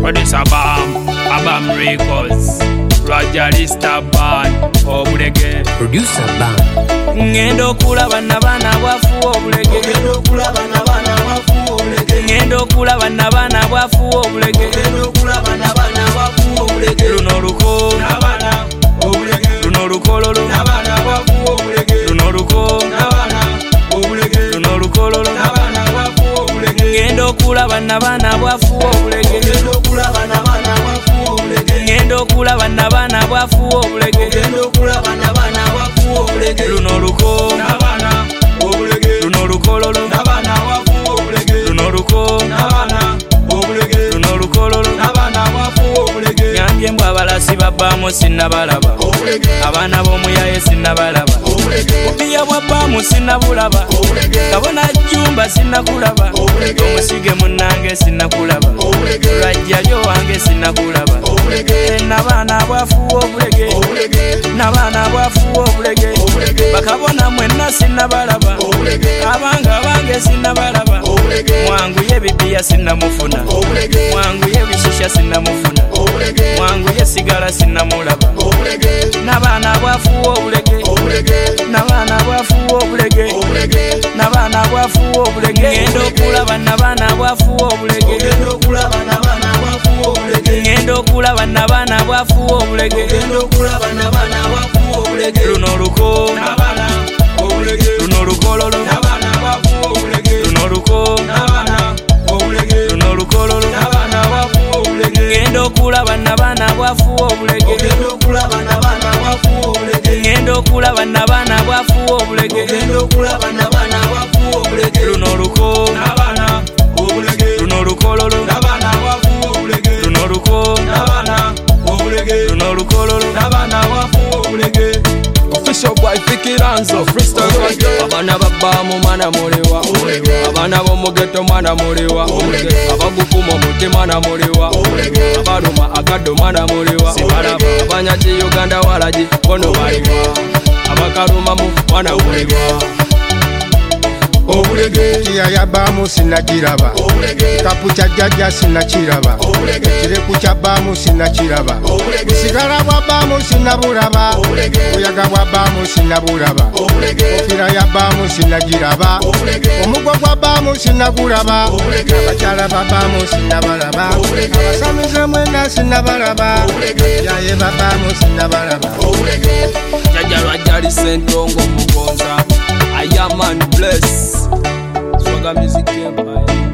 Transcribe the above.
Producer Bam Records, Roger Lista Band, Obulege. Producer Bam. Ngendo kulaba nabana bwafu obulege. Ngendo kulaba nabana bwafu obulege. Ngendo kulaba nabana bwafu obulege. Ngendo kulaba nabana bwafu obulege. Luno luko nabana obulege. Luno lukololo nabana bwafu obulege. Luno luko nabana obulege. Luno lukololo nabana bwafu obulege. Ngendo kulaba nabana bwafu obulege. Ngendo kulaba nabana bwafu obulege. Ngendo kulaba nabana bwafu obulege. Ngendo kulaba nabana bwafu obulege. Luno luko nabana obulege. Luno lukololo nabana bwafu obulege. Luno luko nabana obulege. Luno lukololo nabana bwafu obulege. Nyambye mbw abalasi babbamu sinnabalaba. Abaana b'omuyaye sinnabalaba. Bubiya bwa bbamu sinnabulaba. Kabona jjumba sinnakulaba. Omusige munnange sinnakulaba. Lwajja lyo wange sinnakulaba. Nabaana bwafuwa obulege. Nabaana bwafuwa obulege. Bakabona mwenna sinnabalaba. Abanga bange sinnabalaba. Mwanguye bibiya sinnamufuna. Mwanguye bishisha sinnamufuna. Mwanguye sigala sinnamulaba. Nabaana bwafuwa obulege. Nabaana bwafuwa obulege. Nabaana bwafuwa obulege. Ngendo okulaba nabaana bwafuwa obulege. Ngendo kulaba nabana bwafu obulege. Ngendo okulaba nabaana bwafuwa obulege. Ngendo kulaba nabana bwafu obulege. Luno luko nabana obulege. Luno lukololo nabana bwafu obulege. Luno luko nabana obulege. Luno lukololo nabana bwafu obulege. Ngendo okulaba nabaana bwafuwa obulege. Ngendo kulaba nabana bwafu obulege. Ngendo okulaba nabaana bwafuwa obulege. Ngendo kulaba nabana bwafu obulege. Luno luko nabana obulege. Luno lukololo nabana bwafu obulege. Luno luko nabana obulege. Luno lukololo nabana bwafu obulege. Official boy Fikiranzo freestyle right. Abana babbamu mana muliwa. Abana bomugeto mana muliwa. Abagukuma mutima na muliwa. Abaluma akado mana muliwa. Sibalaba abanyaji Uganda walaji bono baliwa. Abakaluma mu mana muliwa. Obulege. Kiya yabamu sinakiraba. Kapu kya jjajja sinakiraba. Ekireku kya bbamu sinakiraba. Sigala bwa bbamu sinabulaba. Buyaga bwa bbamu sinabulaba. Kofira ya bbamu sinagiraba. Omugwa gwa bbamu sinagulaba. Abakyala ba bbamu sinabalaba. Abasamize mwenda sinabalaba. Yaye ba bbamu sinabalaba. Jajja lwajjali Ssentongo Mugonza. I am man bless. Swagger Music Empire.